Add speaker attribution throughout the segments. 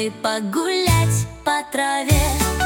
Speaker 1: зеленой погулять по траве.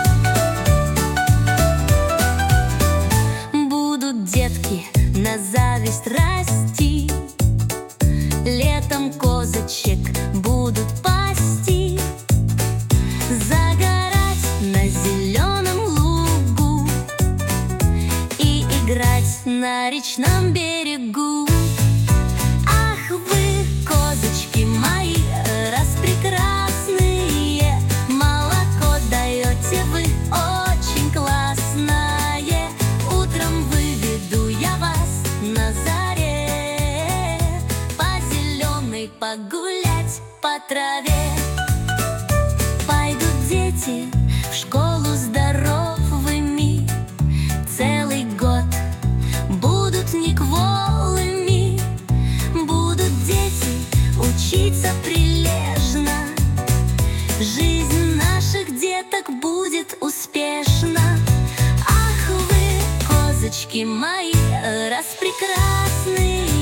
Speaker 1: Будут детки на зависть расти, летом козочек будут пасти, загорать на зеленом лугу и играть на речном берегу. Ах вы, козочки мои, распрекрасные, молоко даете вы очень классное. Утром выведу я вас на заре по зеленой погулять по траве. Пойдут дети в школу здоровыми, целый год будут не кволыми. Будут дети учиться прилежно, жизнь наших деток будет успешна. Ах вы, козочки мои, распрекрасные,